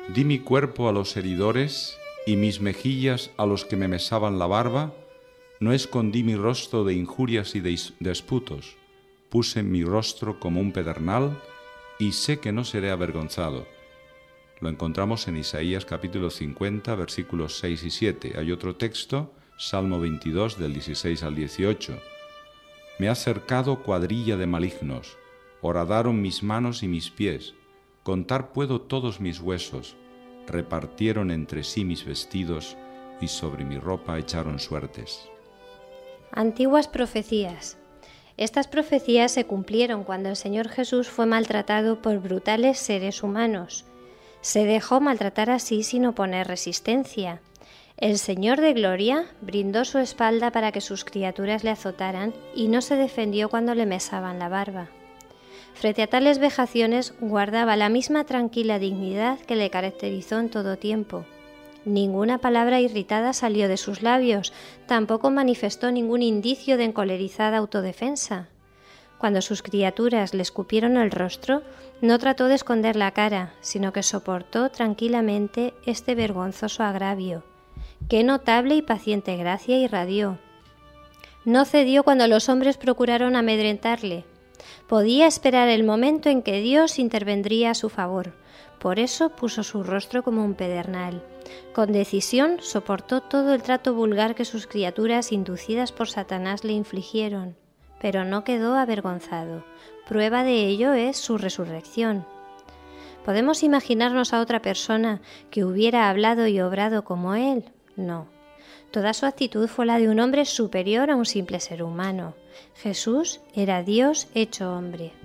Di mi cuerpo a los heridores y mis mejillas a los que me mesaban la barba. No escondí mi rostro de injurias y de disputos. Puse mi rostro como un pedernal y sé que no seré avergonzado. Lo encontramos en Isaías capítulo 50, versículos 6 y 7. Hay otro texto, Salmo 22, del 16 al 18. Me ha cercado cuadrilla de malignos, horadaron mis manos y mis pies. Contar puedo todos mis huesos. Repartieron entre sí mis vestidos y sobre mi ropa echaron suertes. Antiguas profecías. Estas profecías se cumplieron cuando el Señor Jesús fue maltratado por brutales seres humanos. Se dejó maltratar así sin oponer resistencia. El Señor de Gloria brindó su espalda para que sus criaturas le azotaran y no se defendió cuando le mesaban la barba. Frente a tales vejaciones guardaba la misma tranquila dignidad que le caracterizó en todo tiempo. Ninguna palabra irritada salió de sus labios, tampoco manifestó ningún indicio de encolerizada autodefensa. Cuando sus criaturas le escupieron el rostro, no trató de esconder la cara, sino que soportó tranquilamente este vergonzoso agravio. Qué notable y paciente gracia irradió. No cedió cuando los hombres procuraron amedrentarle. Podía esperar el momento en que Dios intervendría a su favor. Por eso puso su rostro como un pedernal. Con decisión soportó todo el trato vulgar que sus criaturas, inducidas por Satanás, le infligieron. Pero no quedó avergonzado. Prueba de ello es su resurrección. ¿Podemos imaginarnos a otra persona que hubiera hablado y obrado como él? No. Toda su actitud fue la de un hombre superior a un simple ser humano. Jesús era Dios hecho hombre.